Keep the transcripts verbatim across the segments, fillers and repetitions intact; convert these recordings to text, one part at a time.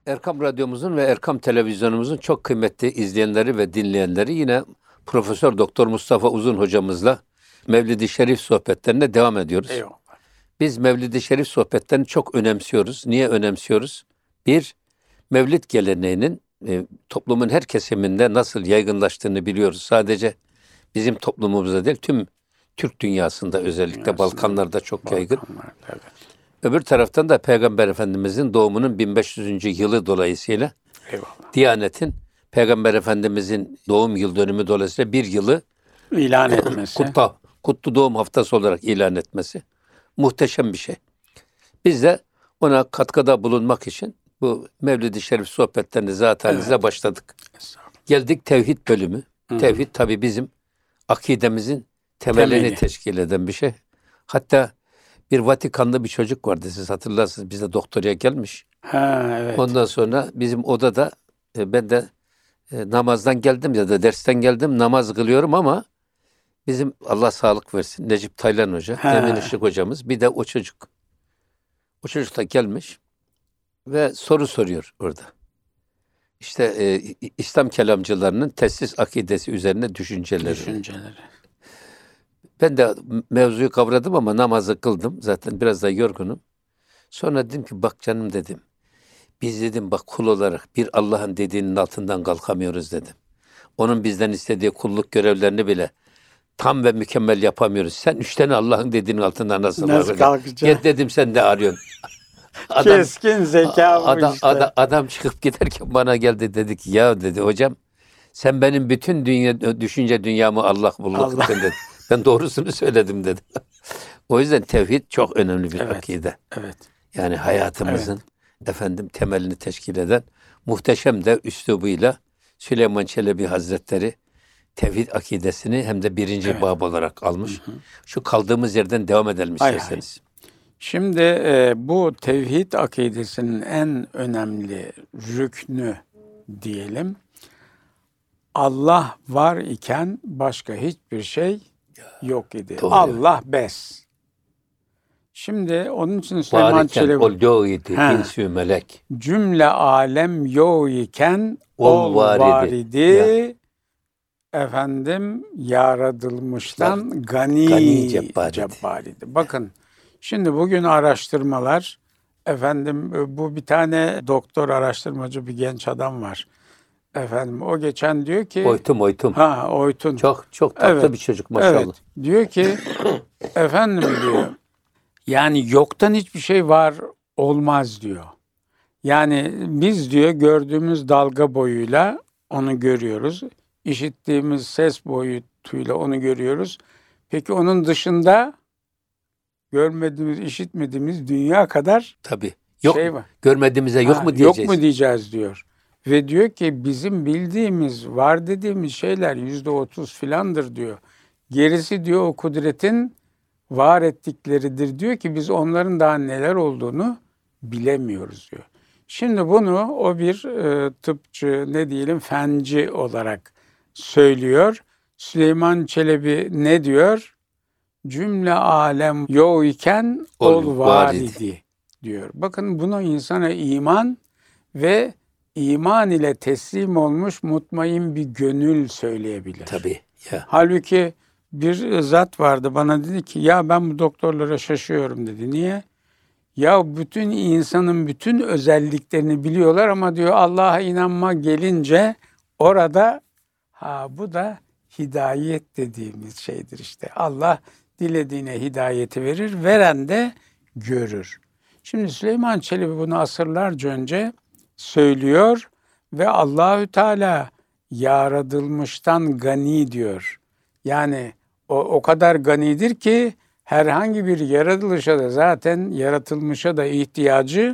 Erkam Radyomuzun ve Erkam Televizyonumuzun çok kıymetli izleyenleri ve dinleyenleri yine Profesör Doktor Mustafa Uzun hocamızla Mevlid-i Şerif sohbetlerine devam ediyoruz. Eyvallah. Biz Mevlid-i Şerif sohbetlerini çok önemsiyoruz. Niye önemsiyoruz? Bir, Mevlid geleneğinin e, toplumun her kesiminde nasıl yaygınlaştığını biliyoruz. Sadece bizim toplumumuzda değil, tüm Türk dünyasında, özellikle Dünyasında, Balkanlarda çok yaygın. Balkanlar, evet. Öbür taraftan da Peygamber Efendimizin doğumunun bin beş yüzüncü yılı dolayısıyla Eyvallah. Diyanet'in Peygamber Efendimizin doğum yıl dönümü dolayısıyla bir yılı İlan etmesi. kutlu, kutlu doğum haftası olarak ilan etmesi muhteşem bir şey. Biz de ona katkıda bulunmak için bu Mevlid-i Şerif sohbetlerini zaten Evet. başladık. Geldik tevhid bölümü. Hı. Tevhid tabii bizim akidemizin temelini Temeli. teşkil eden bir şey. Hatta bir Vatikanlı bir çocuk vardı, siz hatırlarsınız, bize doktoraya gelmiş. Ha, evet. Ondan sonra bizim odada e, ben de e, namazdan geldim ya da dersten geldim, namaz kılıyorum ama bizim Allah sağlık versin Necip Taylan Hoca, Ha. Emin Işık hocamız, bir de o çocuk. O çocuk da gelmiş ve soru soruyor orada. İşte e, İslam kelamcılarının tesis akidesi üzerine düşünceleri. Düşünceleri. Ben de mevzuyu kavradım ama namazı kıldım. Zaten biraz da yorgunum. Sonra dedim ki bak canım dedim. Biz dedim bak kul olarak bir Allah'ın dediğinin altından kalkamıyoruz dedim. Onun bizden istediği kulluk görevlerini bile tam ve mükemmel yapamıyoruz. Sen üç tane Allah'ın dediğinin altından nasıl, Nasıl kalkacaksın? kalkacak? Gel dedim, sen de arıyorsun. Adam, Keskin zeka bu adam, işte. adam, adam çıkıp giderken bana geldi, dedi ki ya dedi hocam sen benim bütün dünya, düşünce dünyamı Allah bulluk Allah. ettin dedi. Ben doğrusunu söyledim dedi. O yüzden tevhid çok önemli bir Evet. akide. Evet. Yani hayatımızın efendim temelini teşkil eden muhteşem de üslubuyla Süleyman Çelebi Hazretleri tevhid akidesini hem de birinci Evet. bab olarak almış. Hı hı. Şu kaldığımız yerden devam edelim Hay hay. isterseniz. Şimdi e, bu tevhid akidesinin en önemli rüknü diyelim, Allah var iken başka hiçbir şey yok idi. Doğru. Allah bes. Şimdi onun için Süleyman Varken Çelebi ol yoğidi He. insü melek. cümle alem yok iken Ol ol var idi. var idi. Efendim yaratılmıştan gani, Gani cebbar idi. cebbar idi. Bakın şimdi bugün araştırmalar, efendim bu bir tane doktor araştırmacı bir genç adam var. Efendim o geçen diyor ki Oytum oytum. ha Oytun. Çok çok tatlı Evet, bir çocuk maşallah. Evet. Diyor ki efendim diyor yani yoktan hiçbir şey var olmaz diyor. Yani biz diyor gördüğümüz dalga boyuyla onu görüyoruz. İşittiğimiz ses boyutuyla onu görüyoruz. Peki onun dışında görmediğimiz, işitmediğimiz dünya kadar Tabii. Yok şey var. görmediğimize yok Ha, mu diyeceğiz? Yok mu diyeceğiz diyor. Ve diyor ki bizim bildiğimiz, var dediğimiz şeyler yüzde otuz filandır diyor. Gerisi diyor o kudretin var ettikleridir diyor ki biz onların daha neler olduğunu bilemiyoruz diyor. Şimdi bunu o bir e, tıpçı, ne diyelim, fenci olarak söylüyor. Süleyman Çelebi ne diyor? Cümle alem yok iken Ol ol var var idi. idi diyor. Bakın buna insana iman ve iman ile teslim olmuş mutmain bir gönül söyleyebilir. Tabii. Ya. Halbuki bir zat vardı, bana dedi ki ya ben bu doktorlara şaşıyorum dedi. Niye? Ya bütün insanın bütün özelliklerini biliyorlar ama diyor Allah'a inanma gelince orada ha bu da hidayet dediğimiz şeydir işte. Allah dilediğine hidayeti verir, veren de görür. Şimdi Süleyman Çelebi bunu asırlarca önce söylüyor ve Allahü Teala yaratılmıştan gani diyor. Yani o, o kadar ganidir ki herhangi bir yaratılışa da zaten yaratılmışa da ihtiyacı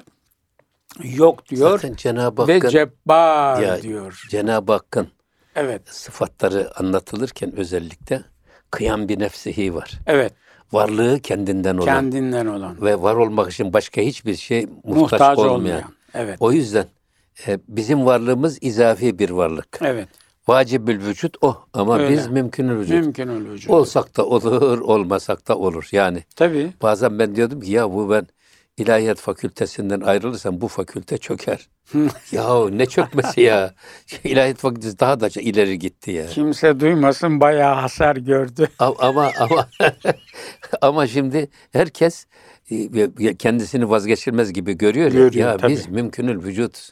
yok diyor. Zaten Cenab-ı Ve Hakk'ın cebbar ya, diyor. Cenab-ı Hakk'ın Evet, sıfatları anlatılırken özellikle kıyam bir nefsihi var. evet. Varlığı kendinden olan Kendinden olan. ve var olmak için başka hiçbir şey muhtaç, Muhtaç olmayan. olmayan. Evet, O yüzden e, bizim varlığımız izafi bir varlık. evet. Vacibül vücut o ama Öyle. biz mümkünül vücut. Mümkün olacak. Olsak da olur, olmasak da olur. Yani Tabii. bazen ben diyordum ki ya bu ben ilahiyat fakültesinden ayrılırsan bu fakülte çöker. Ya ne çökmesi ya. İlahiyat fakültesi daha da ileri gitti ya. Kimse duymasın, bayağı hasar gördü. Ama ama ama, ama şimdi herkes e, kendisini vazgeçilmez gibi görüyor, ya. Görüyor, Ya tabii. biz mümkünül vücut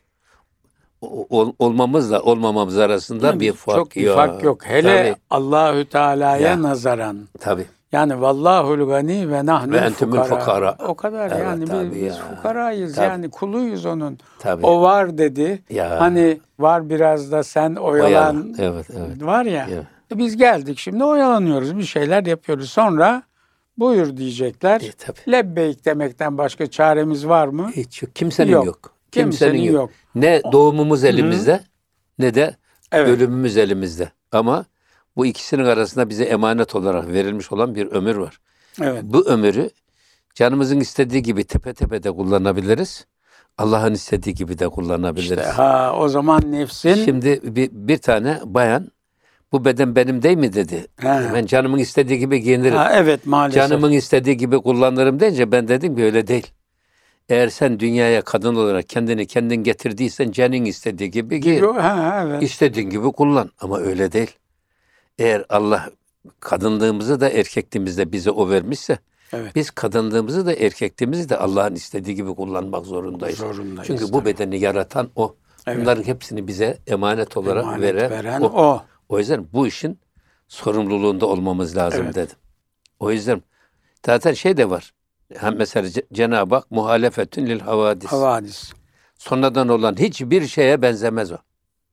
ol- olmamızla olmamamız arasında bir fark Çok bir yok. fark yok. Hele Tabii, Allahü Teala'ya Ya. nazaran. tabii. Yani vallahul gani ve nahnul Ve entümül fukara. fukara. O kadar Evet, yani tabii biz, ya. biz fukarayız Tabii. yani kuluyuz onun. Tabii. O var dedi. Ya. Hani var biraz da sen oyalan. Oyalan. Evet, evet. Var ya. Evet. E Biz geldik şimdi oyalanıyoruz, bir şeyler yapıyoruz. Sonra buyur diyecekler. E, tabii. Lebbeyk demekten başka çaremiz var mı? Hiç yok. Kimsenin Yok. yok. Kimsenin yok. Ne doğumumuz elimizde ne de Evet. ölümümüz elimizde. Ama bu ikisinin arasında bize emanet olarak verilmiş olan bir ömür var. Evet. Bu ömürü canımızın istediği gibi tepe tepe de kullanabiliriz. Allah'ın istediği gibi de kullanabiliriz. İşte ha o zaman nefsin Şimdi bir, bir tane bayan bu beden benim değil mi dedi. Ha. Ben canımın istediği gibi giyinirim. ha, evet maalesef. Canımın istediği gibi kullanırım deyince ben dedim ki öyle değil. Eğer sen dünyaya kadın olarak kendini kendin getirdiysen canın istediği gibi giy. Gibi- ha, evet. İstediğin gibi kullan. Ama öyle değil. Eğer Allah kadınlığımızı da erkekliğimizi de bize o vermişse Evet. biz kadınlığımızı da erkekliğimizi de Allah'ın istediği gibi kullanmak zorundayız. Zorundayız, Çünkü bu tabii. bedeni yaratan o. Evet. Bunların hepsini bize emanet olarak Emanet veren, veren o. o. O yüzden bu işin sorumluluğunda olmamız lazım Evet. dedim. O yüzden zaten şey de var. Hem mesela Ce- Cenab-ı Hak muhalefetün lil havadis. Havadis. Sonradan olan hiçbir şeye benzemez o.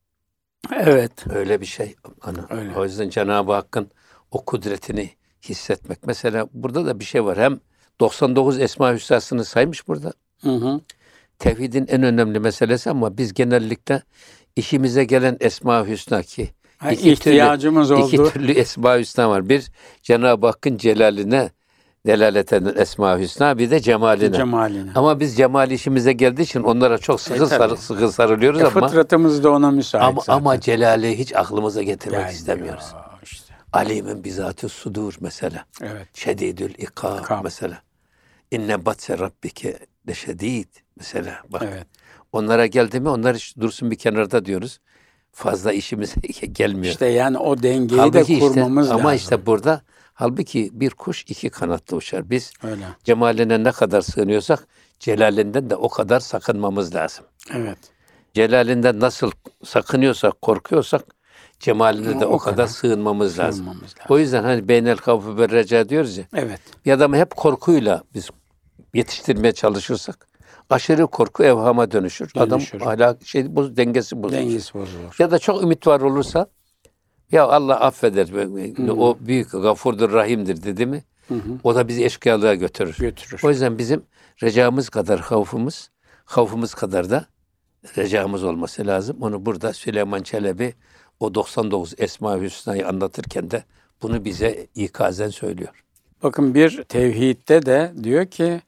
Evet. Öyle bir şey. Ana. Öyle. O yüzden Cenab-ı Hakk'ın o kudretini hissetmek. Mesela burada da bir şey var. Hem doksan dokuz Esma-i Hüsna'sını saymış burada. Hı hı. Tevhidin en önemli meselesi ama biz genellikle işimize gelen Esma-i Hüsna ki Ha, iki ihtiyacımız türlü, oldu. iki türlü Esma-i Hüsna var. Bir Cenab-ı Hakk'ın celaline delalet eden Esma-i Hüsna, bir de cemaline. Cemaline. Ama biz cemal işimize geldiği için onlara çok sıkı E, tabii. sarı, sıkı sarılıyoruz E, ama fıtratımız da ona müsait ama, zaten. ama celali hiç aklımıza getirmek Gelmiyor istemiyoruz. işte. Alimin bizatı sudur mesela. Evet. Şedidül ikab İkab. mesela. İnne batse rabbike de şedid mesela. Bak. Evet. Onlara geldi mi onlar hiç dursun bir kenarda diyoruz. Fazla işimize gelmiyor. İşte yani o dengeyi Halbuki de işte, kurmamız ama lazım. işte burada halbuki bir kuş iki kanatlı uçar. Biz Öyle. cemaline ne kadar sığınıyorsak celalinden de o kadar sakınmamız lazım. Evet. Celalinden nasıl sakınıyorsak, korkuyorsak cemaline de O o, kadar, kadar sığınmamız lazım. Sığınmamız lazım. O yüzden hani beynel havfu ve reca diyoruz ya. Evet. Bir adamı hep korkuyla biz yetiştirmeye çalışırsak aşırı korku evhama dönüşür. Dönüşür. Adam hala şey boz dengesi bozulur. Dengesi bozulur. Ya da çok ümit var olursa ya Allah affeder. O büyük gafurdur, rahimdir dedi mi? Hı hı. O da bizi eşkıyalığa götürür. Götürür. O yüzden bizim recamız kadar havfumuz, havfumuz kadar da recamız olması lazım. Onu burada Süleyman Çelebi o doksan dokuz Esma-i Hüsna'yı anlatırken de bunu bize ikazen söylüyor. Bakın bir tevhidde de diyor ki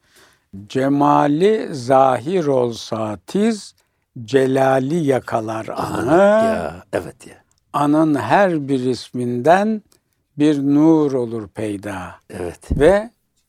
cemali zahir olsa tiz celali yakalar anı. Ya evet ya. Anın her bir isminden bir nur olur peyda. Evet. Ve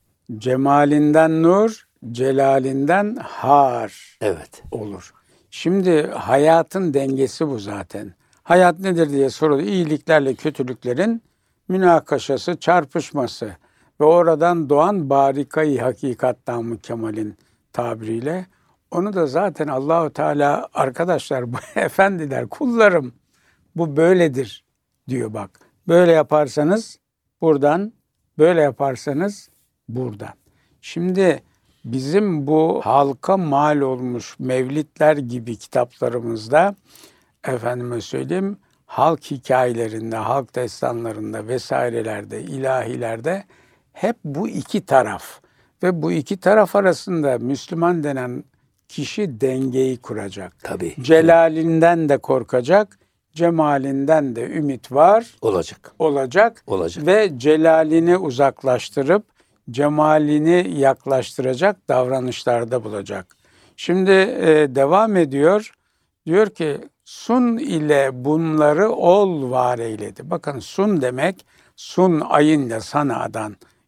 cemalinden nur, celalinden har Evet. olur. Şimdi hayatın dengesi bu zaten. Hayat nedir diye soruluyor. İyiliklerle kötülüklerin münakaşası, çarpışması ve oradan doğan barikayı hakikattan mükemmelin tabiriyle. Onu da zaten Allahu Teala arkadaşlar, bu efendiler, kullarım bu böyledir diyor bak. Böyle yaparsanız buradan, böyle yaparsanız buradan. Şimdi bizim bu halka mal olmuş mevlitler gibi kitaplarımızda efendime söyleyeyim halk hikayelerinde, halk destanlarında vesairelerde, ilahilerde hep bu iki taraf ve bu iki taraf arasında Müslüman denen kişi dengeyi kuracak. Tabii. Celalinden de korkacak, cemalinden de ümit var Olacak. olacak, Olacak. ve celalini uzaklaştırıp cemalini yaklaştıracak davranışlarda bulacak. Şimdi e, devam ediyor. Diyor ki sun ile bunları ol var eyledi. Bakın sun demek sun ayınla sanadan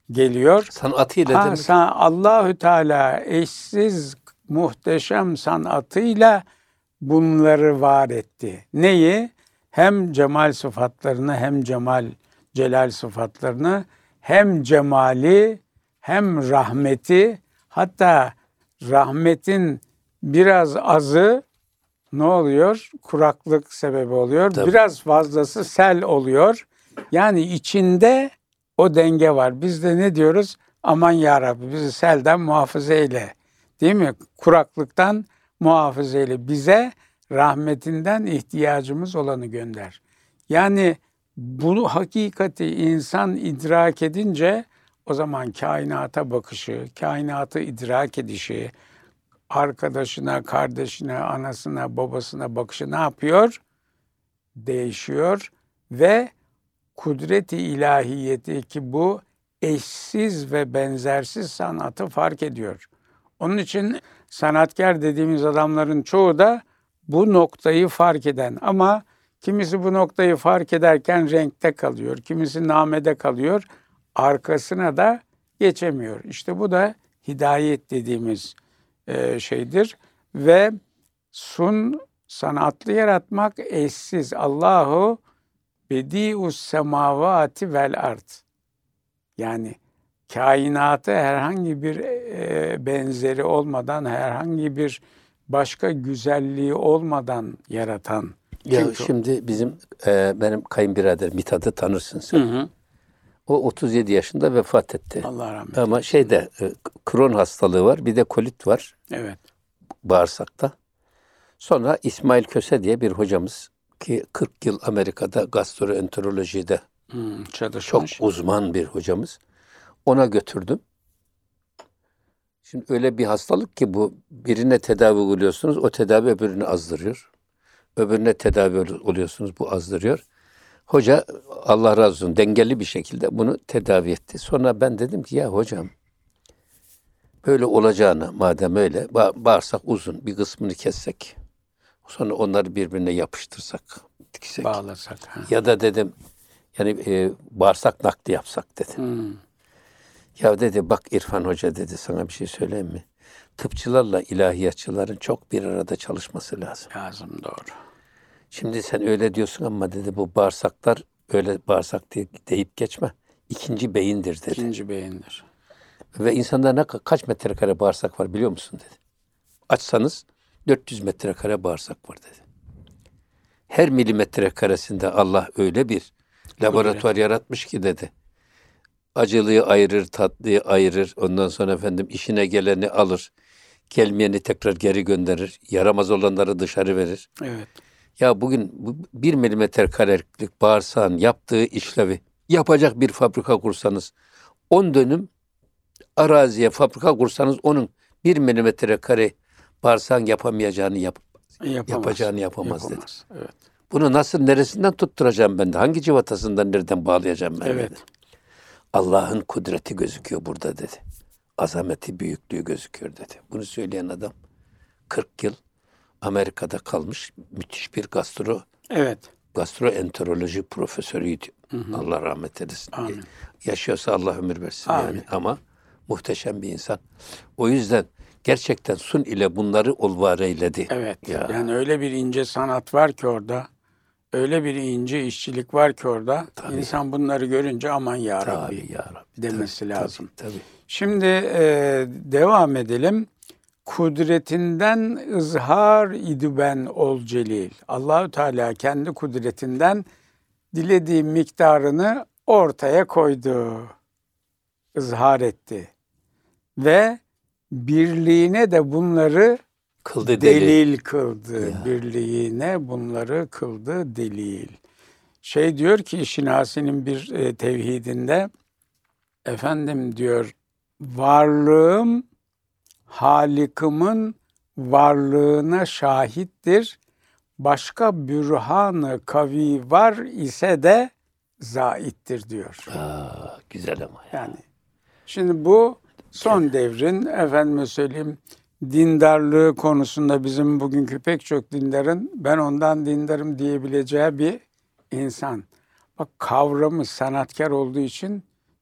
geliyor. Sanatıyla Ha, demek. san, Allahü Teala eşsiz muhteşem sanatıyla bunları var etti. Neyi? Hem cemal sıfatlarını, hem cemal celal sıfatlarını, hem cemali, hem rahmeti, hatta rahmetin biraz azı ne oluyor? Kuraklık sebebi oluyor. Tabii. Biraz fazlası sel oluyor. Yani içinde o denge var. Biz de ne diyoruz? Aman ya Rabbi bizi selden muhafaza eyle. Değil mi? Kuraklıktan muhafaza eyle. Bize rahmetinden ihtiyacımız olanı gönder. Yani bu hakikati insan idrak edince o zaman kainata bakışı, kainatı idrak edişi, arkadaşına, kardeşine, anasına, babasına bakışı ne yapıyor? Değişiyor ve kudret-i ilahiyeti ki bu eşsiz ve benzersiz sanatı fark ediyor. Onun için sanatkar dediğimiz adamların çoğu da bu noktayı fark eden, ama kimisi bu noktayı fark ederken renkte kalıyor, kimisi namede kalıyor, arkasına da geçemiyor. İşte bu da hidayet dediğimiz e, şeydir ve sun sanatlı yaratmak eşsiz. Allahu bedi'us semavati vel ard. Yani kainatı herhangi bir e, benzeri olmadan, herhangi bir başka güzelliği olmadan yaratan. Ya Çünkü şimdi bizim e, benim kayınbirader Mithat'ı tanırsın sen. Hı hı. O otuz yedi yaşında vefat etti. Allah rahmet Ama eylesin. şeyde e, Kron hastalığı var, bir de kolit var Evet. bağırsakta. Sonra İsmail Köse diye bir hocamız ki kırk yıl Amerika'da gastroenterolojide Hı, çok çalışmış. uzman bir hocamız. Ona götürdüm. Şimdi öyle bir hastalık ki bu, birine tedavi oluyorsunuz, o tedavi öbürünü azdırıyor. Öbürüne tedavi oluyorsunuz, bu azdırıyor. Hoca Allah razı olsun dengeli bir şekilde bunu tedavi etti. Sonra ben dedim ki ya hocam böyle olacağını madem öyle ba- bağırsak uzun bir kısmını kessek. Sonra onları birbirine yapıştırsak, diksek. Bağlasak. Ha. Ya da dedim yani e, bağırsak nakli yapsak dedim. Hı. Ya dedi bak İrfan Hoca dedi sana bir şey söyleyeyim mi? Tıpçılarla ilahiyatçıların çok bir arada çalışması lazım. Lazım, doğru. Şimdi sen öyle diyorsun ama dedi bu bağırsaklar öyle bağırsak diye, deyip geçme. İkinci beyindir dedi. İkinci beyindir. Ve insanda ne ka- kaç metrekare bağırsak var biliyor musun dedi. Açsanız dört yüz metrekare bağırsak var dedi. Her milimetre karesinde Allah öyle bir laboratuvar yaratmış ki dedi. Acılıyı ayırır, tatlıyı ayırır. Ondan sonra efendim işine geleni alır. Gelmeyeni tekrar geri gönderir. Yaramaz olanları dışarı verir. Evet. Ya bugün bu bir milimetre karelik bağırsağın yaptığı işlevi yapacak bir fabrika kursanız, on dönüm araziye fabrika kursanız onun bir milimetre kare bağırsağın yapamayacağını yap, Yapamaz. yapacağını yapamaz, Yapamaz. dedi. Evet. Bunu nasıl neresinden tutturacağım ben de? Hangi civatasından nereden bağlayacağım ben Evet. dedi. Allah'ın kudreti gözüküyor burada dedi. Azameti, büyüklüğü gözüküyor dedi. Bunu söyleyen adam kırk yıl Amerika'da kalmış müthiş bir gastro Evet. gastroenteroloji profesörüydü. Hı hı. Allah rahmet eylesin. Amin. Yaşıyorsa Allah ömür versin Amin. yani ama muhteşem bir insan. O yüzden gerçekten sun ile bunları ol var eyledi. Evet. Ya. Yani öyle bir ince sanat var ki orada. Öyle bir ince işçilik var ki orada. Tabii. İnsan bunları görünce aman ya Rabbi Tabii ya Rabbi. demesi Tabii, lazım. Tabii, tabii. Şimdi e, devam edelim. Kudretinden ızhar idi ben ol celil. Allahü Teala kendi kudretinden dilediği miktarını ortaya koydu. ızhar etti. Ve birliğine de bunları Kıldı delil, delil. kıldı. Ya. Birliğine bunları kıldı delil. Şey diyor ki Şinasi'nin bir e, tevhidinde, efendim diyor, varlığım Halik'imin varlığına şahittir. Başka bürhanı kavi var ise de zaittir diyor. Aa, güzel ama ya. Yani şimdi bu son devrin, efendime söyleyeyim, dindarlığı konusunda bizim bugünkü pek çok dindarın ben ondan dindarım diyebileceği bir insan. Bak, kavramı sanatkar olduğu için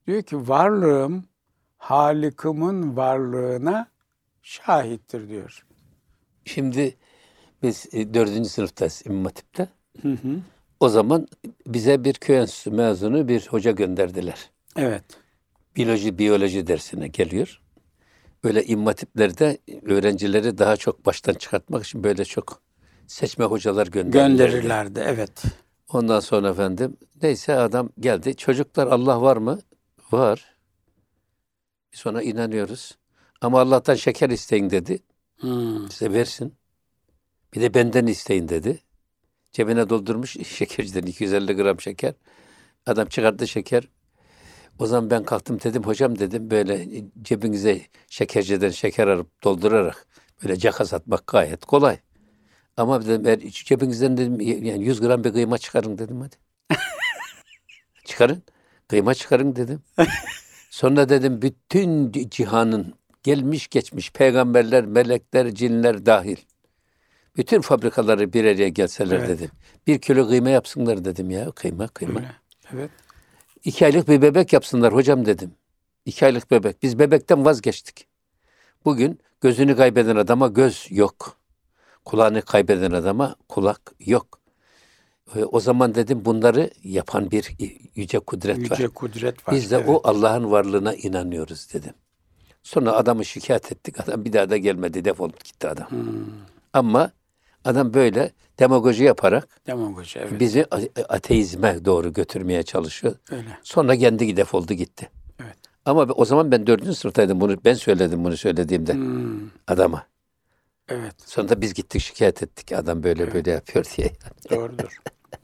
Diyor ki varlığım Halık'ımın varlığına şahittir diyor. Şimdi biz e, dördüncü sınıftayız İmam Hatip'te. Hı hı. O zaman bize bir köy enstitüsü mezunu bir hoca gönderdiler. Evet. Biyoloji, biyoloji dersine geliyor. Böyle İmam Hatip'lerde öğrencileri daha çok baştan çıkartmak için böyle çok seçme hocalar gönderirlerdi. Gönderirlerdi. Evet. Ondan sonra efendim neyse adam geldi. Çocuklar Allah var mı? Var. Biz ona inanıyoruz. Ama Allah'tan şeker isteyin dedi. Hmm. Size versin. Bir de benden isteyin dedi. Cebine doldurmuş şekerciden iki yüz elli gram şeker. Adam çıkarttı şeker. O zaman ben kalktım dedim hocam dedim böyle cebinize şekerciden şeker alıp doldurarak böyle caka satmak gayet kolay. Ama dedim eğer cebinizden dedim yani yüz gram bir kıyma çıkarın dedim hadi. Çıkarın. Kıyma çıkarın dedim. Sonra dedim bütün cihanın gelmiş geçmiş peygamberler, melekler, cinler dahil. Bütün fabrikaları bir araya gelseler Evet. dedim. Bir kilo kıyma yapsınlar dedim ya. Kıyma, kıyma. Öyle. Evet. İki aylık bir bebek yapsınlar hocam dedim. İki aylık bebek. Biz bebekten vazgeçtik. Bugün gözünü kaybeden adama göz yok. Kulağını kaybeden adama kulak yok. O zaman dedim bunları yapan bir yüce kudret Yüce var. kudret var. Biz de evet. o Allah'ın varlığına inanıyoruz dedim. Sonra adamı şikayet ettik. Adam bir daha da gelmedi. Defolup gitti adam. Hmm. Ama adam böyle demagoji yaparak Demagoji, evet. bizi ateizme doğru götürmeye çalışıyor. Öyle. Sonra kendi defoldu gitti. Evet. Ama o zaman ben dördüncü sınıftaydım. Bunu ben söyledim bunu söylediğimde Hmm. adama. Evet. Sonra da biz gittik şikayet ettik. Adam böyle Evet. böyle yapıyor diye. Doğrudur.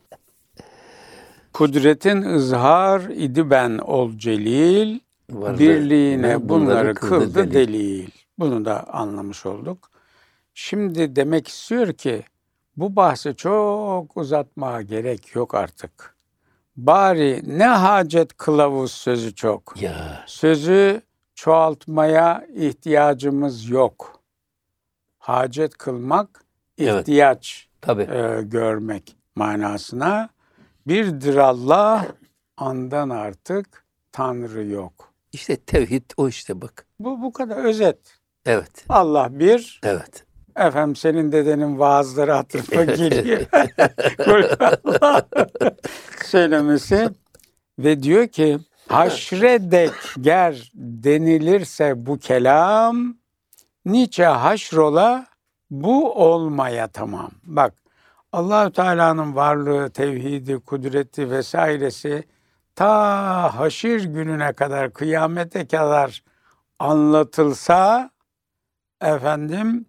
Kudretin ızhar idi ben ol celil, Varlığı- birliğine bunları kıldı delil. Bunu da anlamış olduk. Şimdi demek istiyor ki bu bahsi çok uzatmaya gerek yok artık. Bari ne hacet kılavuz sözü çok. Ya Sözü çoğaltmaya ihtiyacımız yok. Hacet kılmak, Evet. ihtiyaç tabii. e, görmek manasına. Birdir Allah, andan artık Tanrı yok. İşte tevhid o işte bak. Bu bu kadar özet. Evet. Allah bir, Evet. efendim senin dedenin vaazları hatırıma geliyor. Allah söylemesi ve diyor ki haşredek ger denilirse bu kelam niçe haşrola bu olmaya tamam. Bak Allah-u Teala'nın varlığı, tevhidi, kudreti vesairesi ta haşir gününe kadar, kıyamete kadar anlatılsa efendim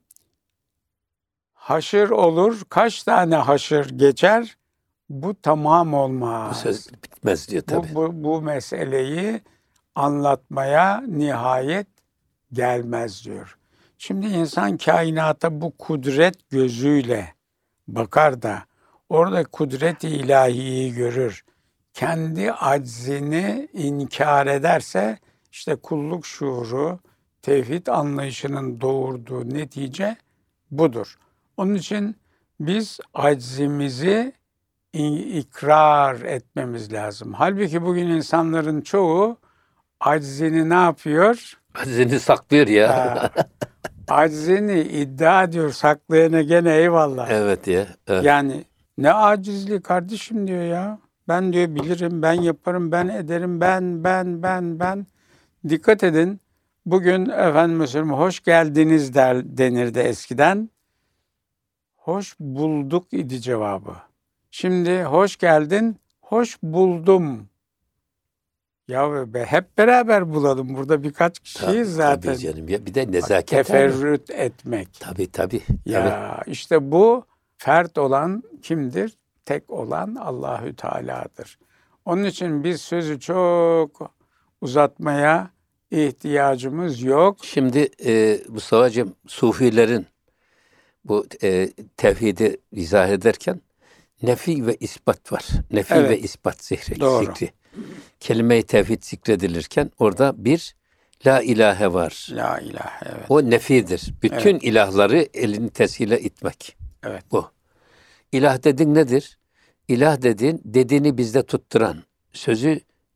haşır olur. Kaç tane haşır geçer? Bu tamam olmaz. Bu söz bitmez diyor Bu, tabii. bu, bu meseleyi anlatmaya nihayet gelmez diyor. Şimdi insan kainata bu kudret gözüyle bakar da orada kudret-i ilahiyi görür. Kendi aczini inkar ederse işte kulluk şuuru, tevhid anlayışının doğurduğu netice budur. Onun için biz aczimizi ikrar etmemiz lazım. Halbuki bugün insanların çoğu aczini ne yapıyor? Aczini saklıyor ya. Ha, aczini iddia ediyor, saklayana gene eyvallah. Evet ya. Evet. Yani ne acizliği kardeşim diyor ya. Ben diyor bilirim, ben yaparım, ben ederim, ben, ben, ben, ben. Dikkat edin. Bugün efendim mesela hoş geldiniz der, denirdi eskiden. Hoş bulduk idi cevabı. Şimdi hoş geldin, hoş buldum. Ya be, hep beraber bulalım. Burada birkaç kişiyiz Tabii, zaten. tabii canım ya. Bir de nezaket. Teferrüt etmek. Tabii tabii. Ya tabii. işte bu fert olan kimdir? Tek olan Allahü Teala'dır. Onun için biz sözü çok uzatmaya ihtiyacımız yok. Şimdi e, Mustafa'cığım Sufilerin bu e, tevhidi izah ederken nefi ve ispat var. Nefi Evet. ve ispat zikri. Doğru. zikri. Kelime-i tevhid zikredilirken orada bir la ilahe var. La ilahe, evet. O nefidir. Bütün Evet. ilahları elini tesile itmek. Evet. Bu. İlah dediğin nedir? İlah dediğin dediğini bizde tutturan, sözü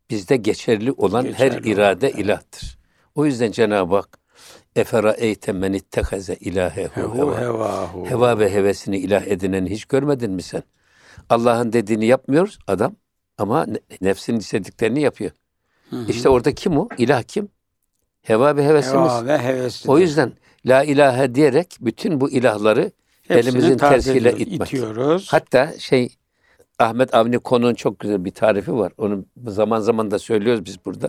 bizde geçerli olan Geçerli her irade olan, evet. ilahtır. O yüzden Cenab-ı Hak eferaeyte men ittehaze ilahehu Hehu heva. hevahu. Heva ve hevesini ilah edineni hiç görmedin mi sen? Allah'ın dediğini yapmıyor adam ama ne- nefsinin istediklerini yapıyor. Hı hı. İşte orada kim o? İlah kim? Heva ve hevesimiz. Heva ve heveslidir. O yüzden la ilahe diyerek bütün bu ilahları Hepsini elimizin tarif tersiyle ediyoruz, itmek. itiyoruz. Hatta şey Ahmet Avni Konu'nun çok güzel bir tarifi var. Onu zaman zaman da söylüyoruz biz burada.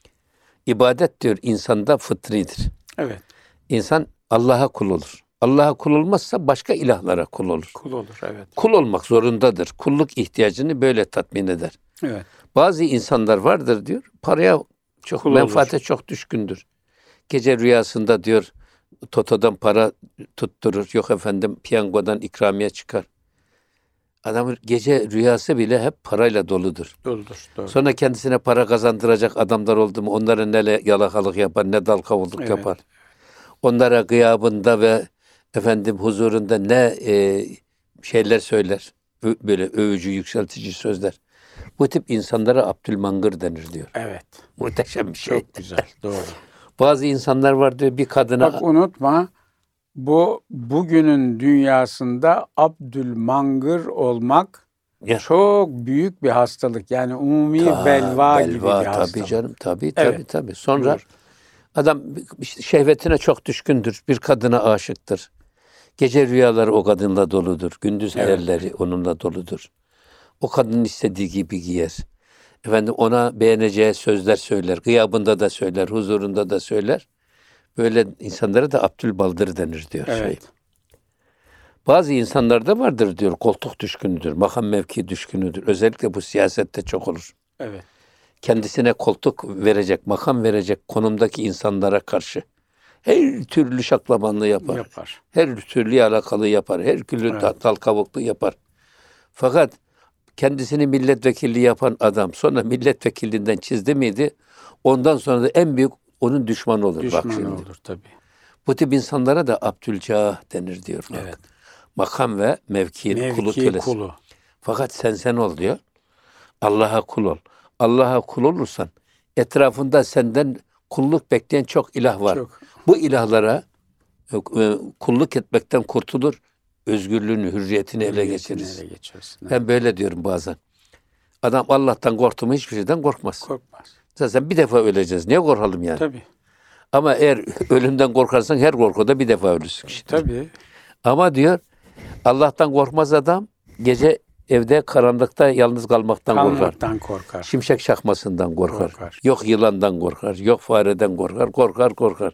İbadet diyor insanda fıtridir. Evet. İnsan Allah'a kul olur. Allah'a kul olmazsa başka ilahlara kul olur. Kul olur, evet. Kul olmak zorundadır. Kulluk ihtiyacını böyle tatmin eder. Evet. Bazı insanlar vardır diyor, paraya çok, Kul menfaate çok düşkündür. Gece rüyasında diyor, Toto'dan para tutturur. Yok efendim, piyangodan ikramiye çıkar. Adamın gece rüyası bile hep parayla doludur. Doludur. Doğru. Sonra kendisine para kazandıracak adamlar oldu mu onlara ne yalakalık yapar, ne dal kavulluk Evet. yapar. Onlara gıyabında ve efendim huzurunda ne e, şeyler söyler. Ö- böyle övücü, yükseltici sözler. Bu tip insanlara Abdülmangır denir diyor. Evet. Muhteşem bir şey. Çok güzel. Doğru. Bazı insanlar var diyor bir kadına... Bak unutma, bu bugünün dünyasında Abdülmangır olmak Ya, çok büyük bir hastalık. Yani umumi ta- belva, gibi bir tabii hastalık. canım, tabii tabii Evet. tabii. Sonra Buyur. adam işte şehvetine çok düşkündür. Bir kadına aşıktır. Gece rüyaları o kadınla doludur. Gündüz Evet. hayalleri onunla doludur. O kadının istediği gibi giyer. Efendim ona beğeneceği sözler söyler. Gıyabında da söyler, huzurunda da söyler. Böyle insanlara da Abdülbaldır denir diyor. Şey. Evet. Bazı insanlarda vardır diyor, koltuk düşkünüdür, makam mevki düşkünüdür. Özellikle bu siyasette çok olur. Evet. Kendisine koltuk verecek, makam verecek konumdaki insanlara karşı her türlü şaklabanlığı yapar. Yapar. Her türlü alakalı yapar. Her türlü Evet. evet. dal kavuklu yapar. Fakat kendisini milletvekili yapan adam sonra milletvekilinden çizdi miydi? Ondan sonra da en büyük onun düşmanı olur. Bak Düşmanı şimdi. olur tabii. Bu tip insanlara da Abdülcah denir diyor. Bak. Evet. Makam ve mevkiin kulu Mevki kölesi. kulu. Fakat sen sen ol diyor. Allah'a kul ol. Allah'a kul olursan etrafında senden kulluk bekleyen çok ilah var. Çok. Bu ilahlara e, kulluk etmekten kurtulur. Özgürlüğünü, hürriyetini ele Hürriyetini geçiririz. ele geçirirsin. Ben böyle diyorum bazen. Adam Allah'tan korktu mu hiçbir şeyden korkmaz. Korkmaz. Zaten bir defa öleceğiz. Niye korkalım yani? Tabii. Ama eğer ölümden korkarsan her korkuda bir defa ölürsün işte. Tabii. Ama diyor Allah'tan korkmaz adam gece evde karanlıkta yalnız kalmaktan korkar. Kalmaktan korkar. Şimşek çakmasından korkar. Korkar. Yok yılandan korkar. Yok fareden korkar. Korkar korkar.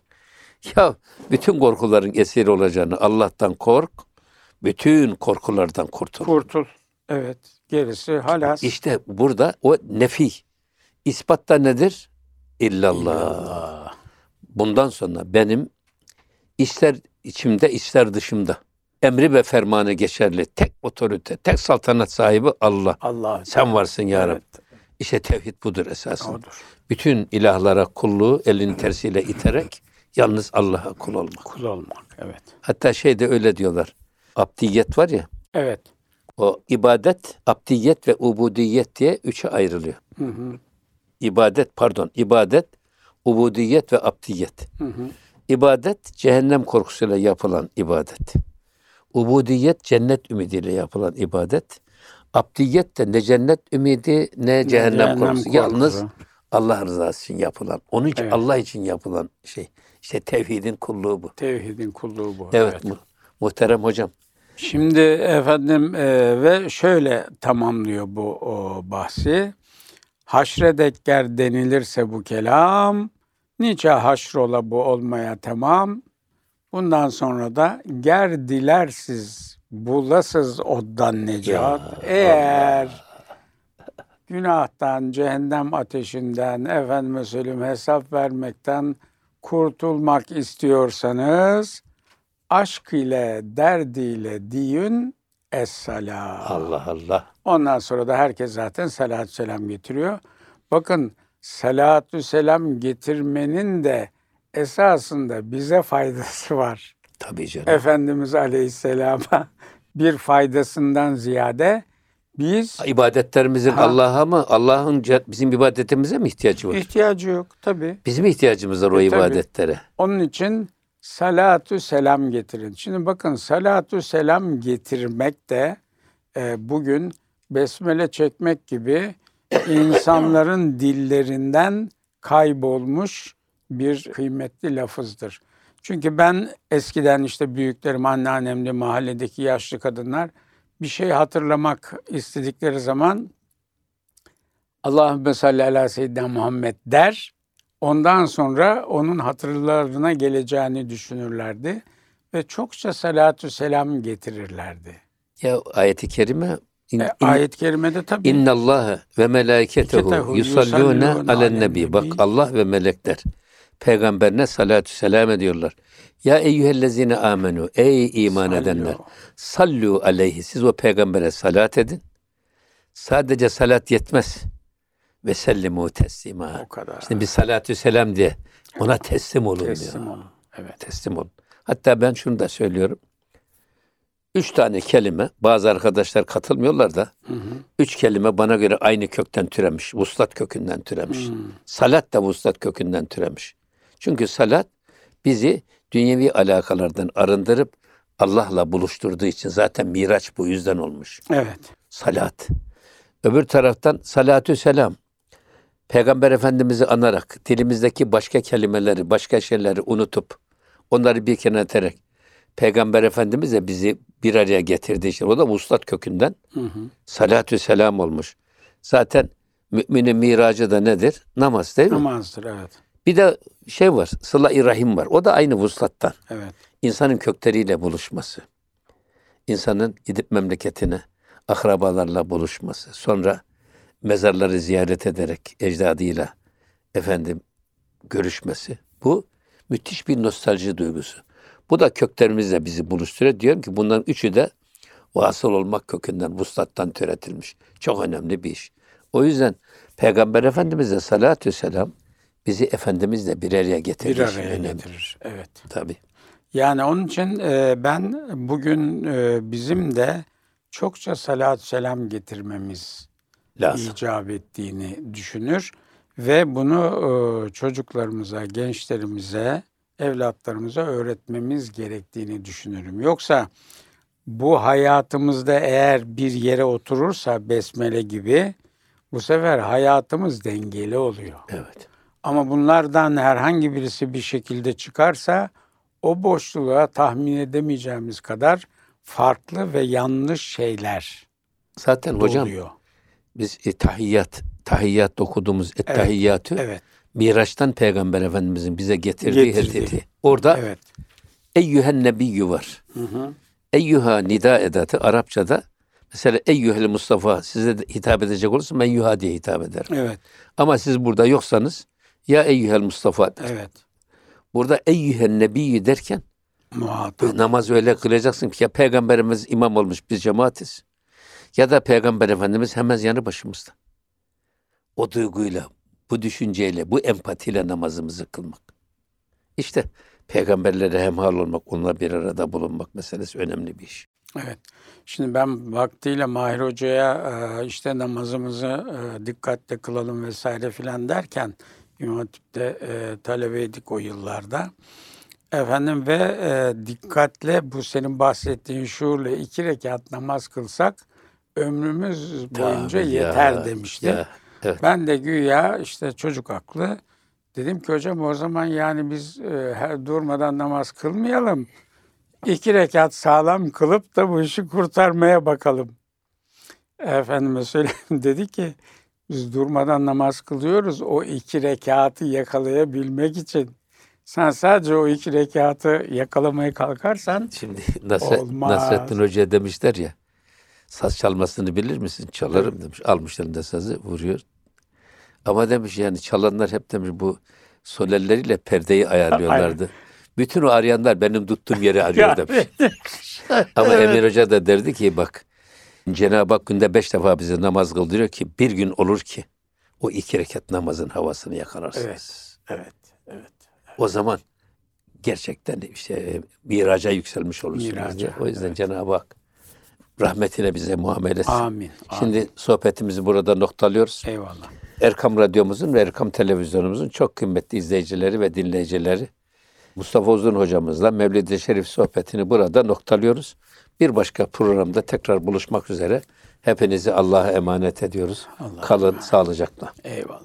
Ya bütün korkuların esiri olacağını Allah'tan kork. Bütün korkulardan kurtul. Kurtul. Evet. Gerisi halas. İşte burada o nefi. İspat da nedir? İllallah. İllallah. Bundan sonra benim ister içimde ister dışımda emri ve fermanı geçerli tek otorite, tek saltanat sahibi Allah. Allah. Sen varsın ya Rabbi. Evet. İşte tevhid budur esasında. Odur. Bütün ilahlara kulluğu elin tersiyle iterek yalnız Allah'a kul olmak. Kul olmak. Evet. Hatta şeyde öyle diyorlar. Abdiyet var ya, Evet. o ibadet, abdiyet ve ubudiyet diye üçe ayrılıyor. Hı hı. İbadet, pardon, ibadet, ubudiyet ve abdiyet. Hı hı. İbadet, cehennem korkusuyla yapılan ibadet. Ubudiyet, cennet ümidiyle yapılan ibadet. Abdiyet de ne cennet ümidi ne cehennem, cehennem korkusu. korkusu. Yalnız Allah rızası için yapılan, onun için, Evet. Allah için yapılan şey. İşte tevhidin kulluğu bu. Tevhidin kulluğu bu. Evet, mu- muhterem hocam. Şimdi efendim e, ve şöyle tamamlıyor bu o bahsi. Haşredek ger denilirse bu kelam, niçe haşrola bu olmaya tamam. Bundan sonra da ger dilersiz bulasız oddan necat. Ya Eğer günahtan, cehennem ateşinden, efendime söyleyeyim hesap vermekten kurtulmak istiyorsanız, aşk ile, derdiyle diyün es-salam. Allah Allah. Ondan sonra da herkes zaten salatü selam getiriyor. Bakın salatü selam getirmenin de esasında bize faydası var. Tabii canım. Efendimiz Aleyhisselam'a bir faydasından ziyade Biz İbadetlerimizin Ha. Allah'a mı, Allah'ın ce- bizim ibadetimize mi ihtiyacı var? ihtiyacı yok tabii. Bizim ihtiyacımız var o E, tabii. ibadetlere. Onun için salatü selam getirin. Şimdi bakın salatü selam getirmek de e, bugün besmele çekmek gibi insanların dillerinden kaybolmuş bir kıymetli lafızdır. Çünkü ben eskiden işte büyüklerim, anneannemli mahalledeki yaşlı kadınlar bir şey hatırlamak istedikleri zaman Allahümme salli ala seyyidina Muhammed der. Ondan sonra onun hatırlarına geleceğini düşünürlerdi ve çokça salatü selam getirirlerdi. Ya ayeti kerime in, E, in, ayet-i kerimede tabii İnnallâhe ve melâiketehu Melâiketehu yusallûne yusallûne alen nebi. Bak alen-nebi. Allah ve melekler peygamberine salatü selam ediyorlar. Ya eyyühellezine amenu. Ey iman Sallu. edenler. Sallu aleyhi. Siz o peygambere salat edin. Sadece salat yetmez. Ve sellimu teslima. O kadar. Şimdi bir salatü selam diye ona teslim olun Teslim diyor. olun. Evet. Teslim olun. Hatta ben şunu da söylüyorum. Üç tane kelime, bazı arkadaşlar katılmıyorlar da, Hı hı. üç kelime bana göre aynı kökten türemiş. Vuslat kökünden türemiş. Hı. Salat da vuslat kökünden türemiş. Çünkü salat bizi dünyevi alakalardan arındırıp Allah'la buluşturduğu için zaten Miraç bu yüzden olmuş. Evet. Salat. Öbür taraftan salatü selam. Peygamber Efendimiz'i anarak dilimizdeki başka kelimeleri, başka şeyleri unutup onları bir kenara iterek Peygamber Efendimiz de bizi bir araya getirdiği için o da vuslat kökünden Hı hı. salatü selam olmuş. Zaten müminin miracı da nedir? Namaz değil mi? Namazdır, evet. Bir de şey var, sıla-i rahim var. O da aynı vuslattan. Evet. İnsanın kökleriyle buluşması. İnsanın gidip memleketine, akrabalarla buluşması. Sonra mezarları ziyaret ederek ecdadıyla efendim görüşmesi. Bu müthiş bir nostalji duygusu. Bu da köklerimizle bizi buluşturuyor. Diyorum ki bunların üçü de vasıl olmak kökünden, vuslattan türetilmiş. Çok önemli bir iş. O yüzden Peygamber Efendimiz'e salatü selam bizi Efendimizle bir araya getirir. Bir araya getirir. Evet. Tabii. Yani onun için e, ben bugün e, bizim de çokça salatü selam getirmemiz Lazım. icap ettiğini düşünür ve bunu e, çocuklarımıza, gençlerimize, evlatlarımıza öğretmemiz gerektiğini düşünürüm. Yoksa bu hayatımızda eğer bir yere oturursa besmele gibi bu sefer hayatımız dengeli oluyor. Evet. Ama bunlardan herhangi birisi bir şekilde çıkarsa o boşluğa tahmin edemeyeceğimiz kadar farklı ve yanlış şeyler Zaten hocam oluyor. biz e, tahiyyat, tahiyyat okuduğumuz ettehiyyatü Evet. Miraç'tan Peygamber Efendimizin bize getirdiği Getirdiği. hediye. Orada Evet. eyyühen nebiyyü var. Hı hı. Eyyüha nida edatı Arapçada mesela eyyühel Mustafa size de hitap edecek olursa ben eyyüha diye hitap ederim. Evet. Ama siz burada yoksanız ya eyyühel Mustafa der. Evet. Burada eyyühen nebiyyü derken Muhatap. namaz öyle kılacaksın ki ya Peygamberimiz imam olmuş biz cemaatiz ya da Peygamber Efendimiz hemen yanı başımızda. O duyguyla, bu düşünceyle, bu empatiyle namazımızı kılmak. İşte peygamberlere hemhal olmak, onunla bir arada bulunmak meselesi önemli bir iş. Evet. Şimdi ben vaktiyle Mahir Hoca'ya e, işte namazımızı e, dikkatle kılalım vesaire filan derken İmam Hatip'te e, talebeydik o yıllarda. Efendim ve e, dikkatle bu senin bahsettiğin şuurla iki rekat namaz kılsak ömrümüz boyunca Tabii yeter ya, demişti. ya, evet. Ben de güya işte çocuk aklı dedim ki hocam o zaman yani biz e, her durmadan namaz kılmayalım. İki rekat sağlam kılıp da bu işi kurtarmaya bakalım. Efendime söyleyeyim dedi ki biz durmadan namaz kılıyoruz o iki rekatı yakalayabilmek için. Sen sadece o iki rekatı yakalamaya kalkarsan Şimdi Nasr- olmaz. Nasrettin Hoca demişler ya, saz çalmasını bilir misin? Çalarım demiş. Almış elinde sazı, vuruyor. Ama demiş yani çalanlar hep demiş bu sol elleriyle perdeyi ayarlıyorlardı. Bütün o arayanlar benim tuttuğum yeri arıyor demiş. Ama Evet. Emir Hoca da derdi ki bak Cenab-ı Hak günde beş defa bize namaz kıldırıyor ki bir gün olur ki o iki rekat namazın havasını yakalarsınız. Evet, evet, evet. O zaman gerçekten işte miraca yükselmiş olursunuz Miraca, diye. O yüzden evet. Cenab-ı Hak rahmetine bize muamele etsin. Amin. Şimdi Amin. sohbetimizi burada noktalıyoruz. Eyvallah. Erkam Radyomuzun ve Erkam Televizyonumuzun çok kıymetli izleyicileri ve dinleyicileri, Mustafa Uzun hocamızla Mevlid-i Şerif sohbetini burada noktalıyoruz. Bir başka programda tekrar buluşmak üzere. Hepinizi Allah'a emanet ediyoruz. Allah'a Kalın sağlıcakla. Eyvallah.